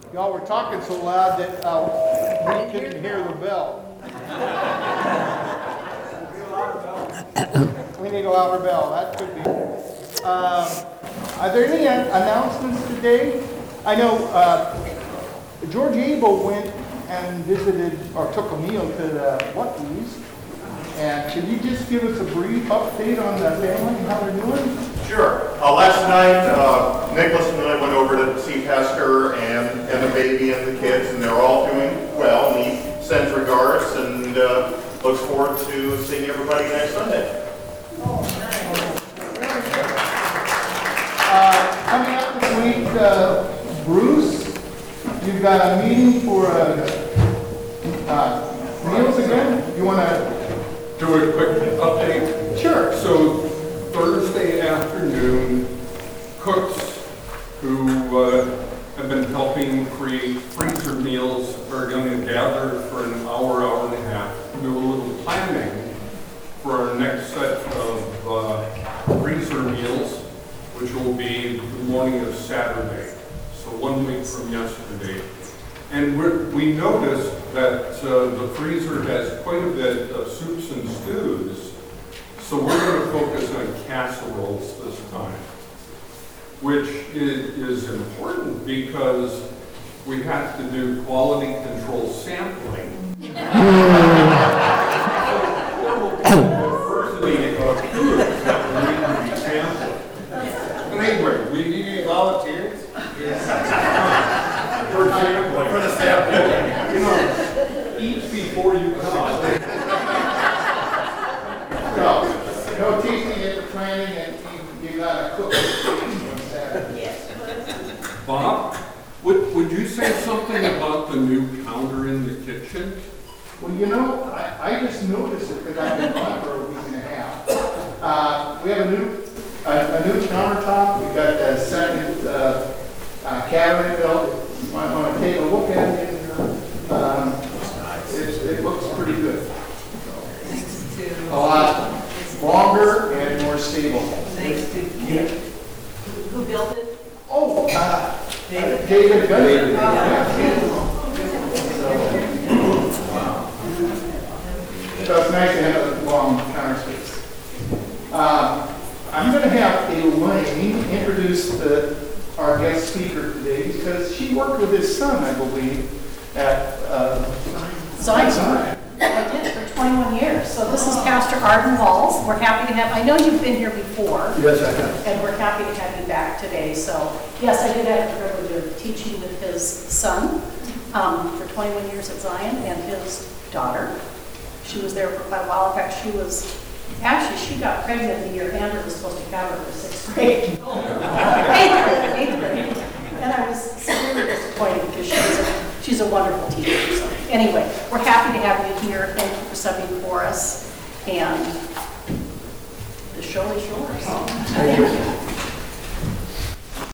Y'all were talking so loud that we couldn't hear the bell. We need a louder bell. That could be. Are there any announcements today? I know George Abel went and visited or took a meal to the Whatties. And could you just give us a brief update on the family and how they're doing? Sure. Last night, Nicholas and I went over to see Pastor and the baby and the kids, and they're all doing well. And he sends regards and looks forward to seeing everybody next Sunday. Coming up this week, Bruce, you've got a meeting for meals again. You want to do a quick update? Sure. So Thursday afternoon, cooks who have been helping create freezer meals are going to gather for an hour, hour and a half, do a little planning for our next set of freezer meals, which will be the morning of Saturday, so 1 week from yesterday. And we noticed that the freezer has quite a bit of soups and stews, so we're going to focus on casseroles this time, which is important because we have to do quality control sampling. Diversity of foods that will need to be sampled. But anyway, we need volunteers. For the sample, eat before you come. no teaching at the planning, and you got to cook on Saturday. Yes. Bob, would you say something about the new counter in the kitchen? Well, you know, I just noticed it because I've been gone for a week and a half. We have a new countertop. We've got the second cabinet built. You might want to take a look at it. It looks pretty good. A lot longer and more stable. Thanks to who built it? Oh, David. David. So it's nice to have a long counter space. I'm going to have Elaine introduce our guest speaker today because she worked with his son, I believe, at Zion. I did for 21 years. So this is Pastor Arden Walls. We're happy to have, I know you've been here before. Yes, I have. And we're happy to have you back today. So yes, I did have the privilege of teaching with his son for 21 years at Zion and his daughter. She was there for quite a while. In fact, she got pregnant the year Andrew was supposed to have her for 6th grade. 8th grade. And I was severely disappointed because she's a wonderful teacher. So anyway, we're happy to have you here. Thank you for subbing for us. And the show is yours. Thank you.